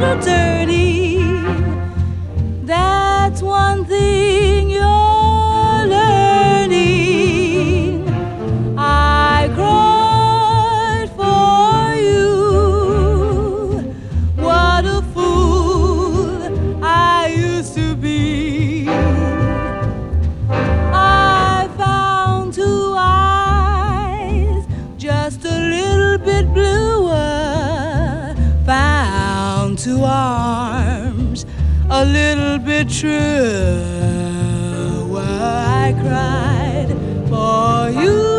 little dirty. That's one thing you're learning. I cried for you. What a fool I used to be. I found two eyes just a little bit bluer. Found two arms a little bit truer. I cried for you.